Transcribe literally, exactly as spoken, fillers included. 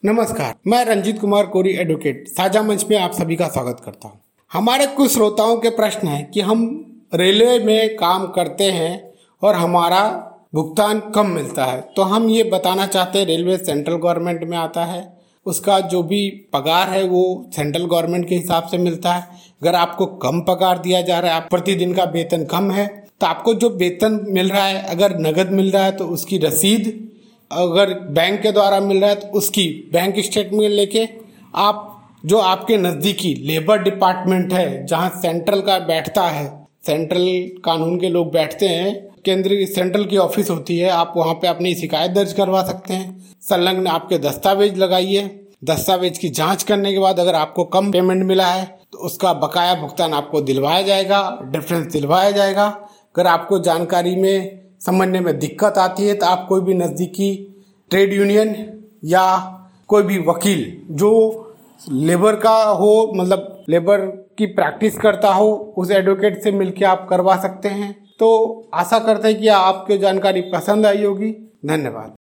नमस्कार, मैं रंजीत कुमार कोरी एडवोकेट साझा मंच में आप सभी का स्वागत करता हूं। हमारे कुछ श्रोताओं के प्रश्न है कि हम रेलवे में काम करते हैं और हमारा भुगतान कम मिलता है, तो हम ये बताना चाहते हैं रेलवे सेंट्रल गवर्नमेंट में आता है, उसका जो भी पगार है वो सेंट्रल गवर्नमेंट के हिसाब से मिलता है। अगर आपको कम पगार दिया जा रहा है, आप प्रतिदिन का वेतन कम है, तो आपको जो वेतन मिल रहा है अगर नगद मिल रहा है तो उसकी रसीद, अगर बैंक के द्वारा मिल रहा है तो उसकी बैंक स्टेटमेंट लेके आप जो आपके नज़दीकी लेबर डिपार्टमेंट है जहां सेंट्रल का बैठता है, सेंट्रल कानून के लोग बैठते हैं, केंद्रीय सेंट्रल की ऑफिस होती है, आप वहां पे अपनी शिकायत दर्ज करवा सकते हैं। संलग्न आपके दस्तावेज लगाइए, दस्तावेज की जांच करने के बाद अगर आपको कम पेमेंट मिला है तो उसका बकाया भुगतान आपको दिलवाया जाएगा, डिफरेंस दिलवाया जाएगा। अगर आपको जानकारी में समझने में दिक्कत आती है तो आप कोई भी नज़दीकी ट्रेड यूनियन या कोई भी वकील जो लेबर का हो, मतलब लेबर की प्रैक्टिस करता हो, उस एडवोकेट से मिलकर आप करवा सकते हैं। तो आशा करते हैं कि आपको जानकारी पसंद आई होगी। धन्यवाद।